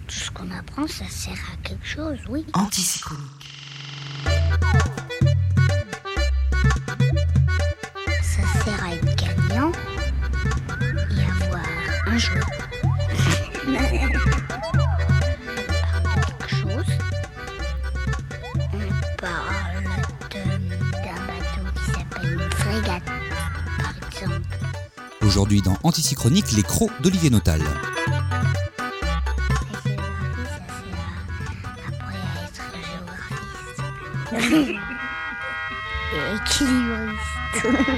Tout ce qu'on apprend, ça sert à quelque chose, oui. Antisynchronique. Ça sert à être gagnant et avoir un jeu. On parle de quelque chose. On parle d'un bateau qui s'appelle une frégate, par exemple. Aujourd'hui dans Antisynchronique, les crocs d'Olivier Notal. Et équilibriste.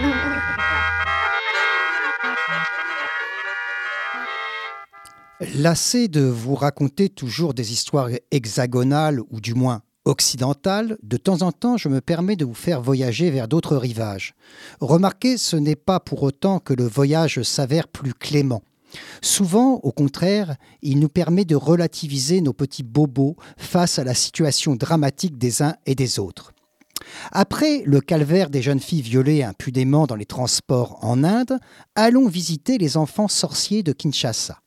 Lassé de vous raconter toujours des histoires hexagonales ou du moins occidentales, de temps en temps je me permets de vous faire voyager vers d'autres rivages. Remarquez, ce n'est pas pour autant que le voyage s'avère plus clément. Souvent, au contraire, il nous permet de relativiser nos petits bobos face à la situation dramatique des uns et des autres. Après le calvaire des jeunes filles violées impudemment dans les transports en Inde, allons visiter les enfants sorciers de Kinshasa.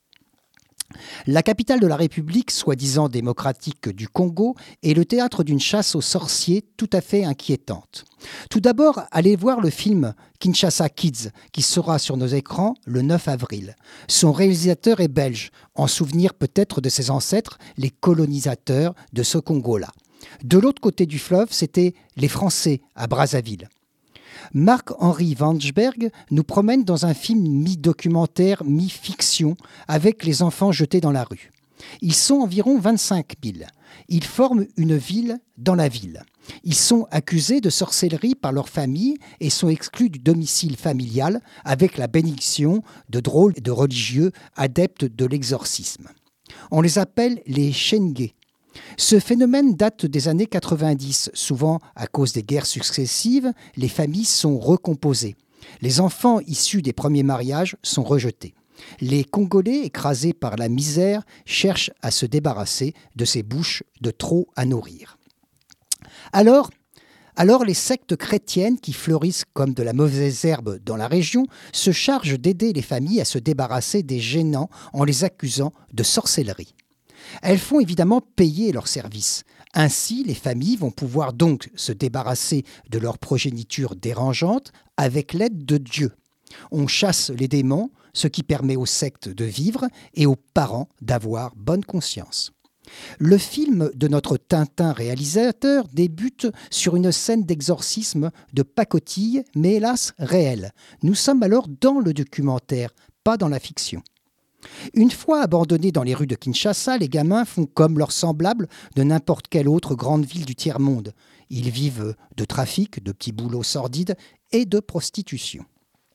La capitale de la République, soi-disant démocratique du Congo, est le théâtre d'une chasse aux sorciers tout à fait inquiétante. Tout d'abord, allez voir le film Kinshasa Kids, qui sera sur nos écrans le 9 avril. Son réalisateur est belge, en souvenir peut-être de ses ancêtres, les colonisateurs de ce Congo-là. De l'autre côté du fleuve, c'était les Français à Brazzaville. Marc-Henri Wansberg nous promène dans un film mi-documentaire, mi-fiction, avec les enfants jetés dans la rue. Ils sont environ 25 000. Ils forment une ville dans la ville. Ils sont accusés de sorcellerie par leur famille et sont exclus du domicile familial avec la bénédiction de drôles de religieux adeptes de l'exorcisme. On les appelle les Chengués. Ce phénomène date des années 90. Souvent, à cause des guerres successives, les familles sont recomposées. Les enfants issus des premiers mariages sont rejetés. Les Congolais, écrasés par la misère, cherchent à se débarrasser de ces bouches de trop à nourrir. Alors, les sectes chrétiennes qui fleurissent comme de la mauvaise herbe dans la région se chargent d'aider les familles à se débarrasser des gênants en les accusant de sorcellerie. Elles font évidemment payer leurs services. Ainsi, les familles vont pouvoir donc se débarrasser de leur progéniture dérangeante avec l'aide de Dieu. On chasse les démons, ce qui permet aux sectes de vivre et aux parents d'avoir bonne conscience. Le film de notre Tintin réalisateur débute sur une scène d'exorcisme de pacotille, mais hélas réelle. Nous sommes alors dans le documentaire, pas dans la fiction. Une fois abandonnés dans les rues de Kinshasa, les gamins font comme leurs semblables de n'importe quelle autre grande ville du tiers-monde. Ils vivent de trafic, de petits boulots sordides et de prostitution.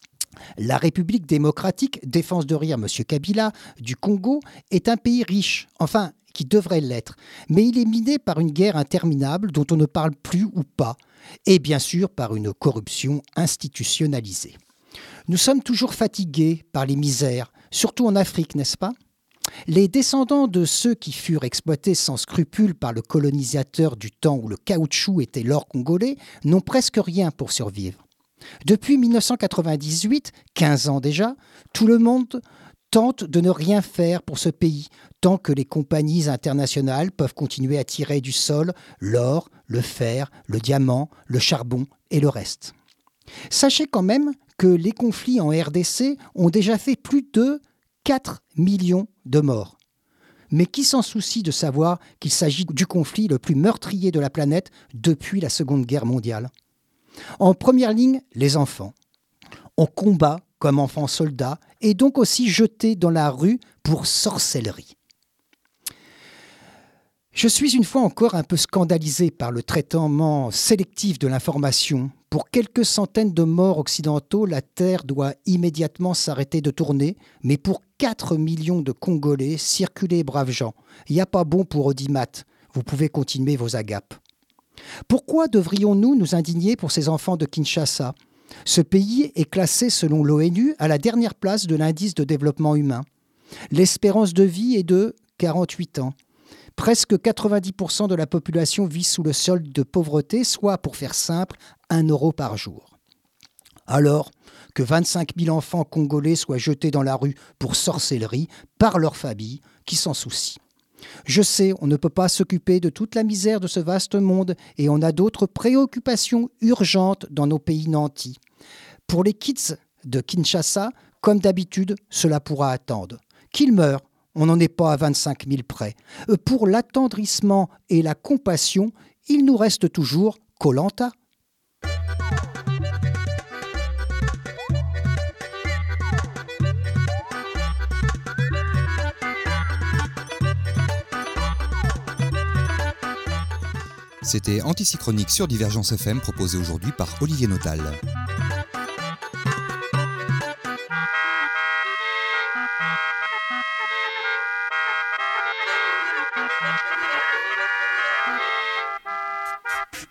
La République démocratique, défense de rire M. Kabila, du Congo, est un pays riche, enfin, qui devrait l'être, mais il est miné par une guerre interminable dont on ne parle plus ou pas, et bien sûr par une corruption institutionnalisée. Nous sommes toujours fatigués par les misères, surtout en Afrique, n'est-ce pas ? Les descendants de ceux qui furent exploités sans scrupule par le colonisateur du temps où le caoutchouc était l'or congolais n'ont presque rien pour survivre. Depuis 1998, 15 ans déjà, tout le monde tente de ne rien faire pour ce pays, tant que les compagnies internationales peuvent continuer à tirer du sol l'or, le fer, le diamant, le charbon et le reste. Sachez quand même que les conflits en RDC ont déjà fait plus de 4 millions de morts. Mais qui s'en soucie de savoir qu'il s'agit du conflit le plus meurtrier de la planète depuis la Seconde Guerre mondiale ? En première ligne, les enfants. On combat comme enfants soldats et donc aussi jetés dans la rue pour sorcellerie. Je suis une fois encore un peu scandalisé par le traitement sélectif de l'information. Pour quelques centaines de morts occidentaux, la Terre doit immédiatement s'arrêter de tourner, mais pour 4 millions de Congolais, circulez braves gens. Il n'y a pas bon pour Audimat. Vous pouvez continuer vos agapes. Pourquoi devrions-nous nous indigner pour ces enfants de Kinshasa ? Ce pays est classé selon l'ONU à la dernière place de l'indice de développement humain. L'espérance de vie est de 48 ans. Presque 90% de la population vit sous le seuil de pauvreté, soit, pour faire simple, 1 euro par jour. Alors que 25 000 enfants congolais soient jetés dans la rue pour sorcellerie par leur famille, qui s'en soucie. Je sais, on ne peut pas s'occuper de toute la misère de ce vaste monde et on a d'autres préoccupations urgentes dans nos pays nantis. Pour les kids de Kinshasa, comme d'habitude, cela pourra attendre. Qu'ils meurent, on n'en est pas à 25 000 près. Pour l'attendrissement et la compassion, il nous reste toujours Koh-Lanta. C'était Antisynchronique sur Divergence FM proposé aujourd'hui par Olivier Notal.